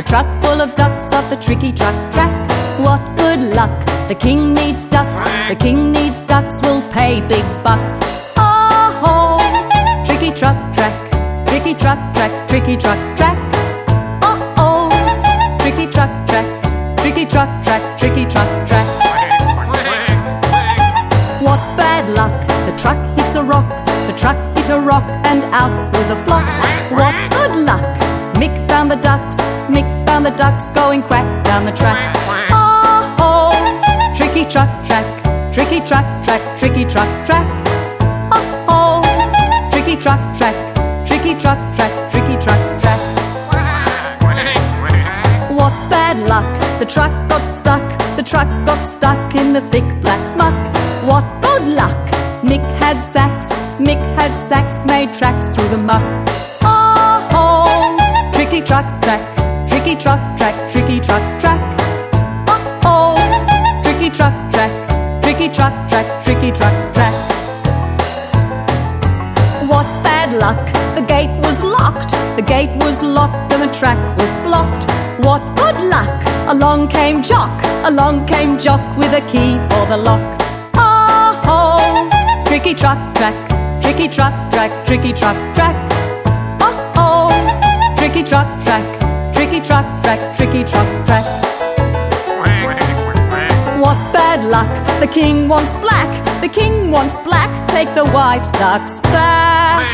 truck full of ducks off the tricky truck track. What good luck, the king needs ducks, the king needs ducks, will pay big bucks. Oh-ho, tricky truck track, tricky truck track, tricky truck track. Oh-oh, tricky truck track, tricky truck track, tricky truck track. What bad luck, the truck hits a rock, the truck hit a rock and out flew the flock. What good luck, Mick found the ducks, Mick found the ducks going quack down the track. Oh-ho, tricky truck track, tricky truck track, tricky truck track. Oh-ho, tricky truck track, tricky truck track, tricky truck track. What bad luck, the truck got stuck, the truck got stuck in the thick black muck. What good luck, Mick had sacks, Mick had sacks, made tracks through the muck. Oh-ho, tricky truck track, tricky truck track, tricky truck track. Oh-oh, tricky truck track, tricky truck track, tricky truck track. What bad luck, the gate was locked, the gate was locked and the track was blocked. What good luck, along came Jock, along came Jock with a key for the lock. Oh-ho, tricky truck track, tricky truck track, tricky truck track. Oh-oh, tricky truck track, tricky truck track, tricky truck track. What bad luck, the king wants black, the king wants black, take the white ducks back.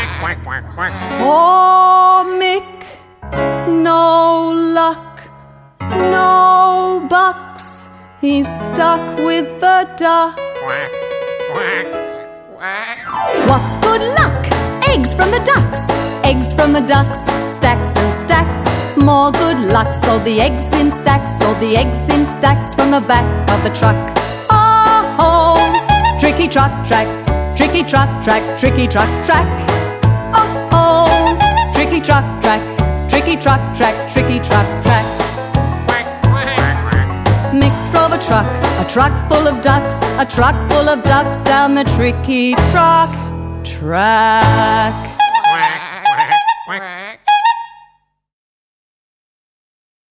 Oh, Mick, no luck, no bucks, he's stuck with the ducks. What good luck, eggs from the ducks, eggs from the ducks, stacks and stacks. More good luck, sold the eggs in stacks, sold the eggs in stacks from the back of the truck. Oh-ho, tricky truck track, tricky truck track, tricky truck track. Oh-oh, tricky truck track, tricky truck track, tricky truck track. Mick drove a truck full of ducks, a truck full of ducks down the tricky truck track.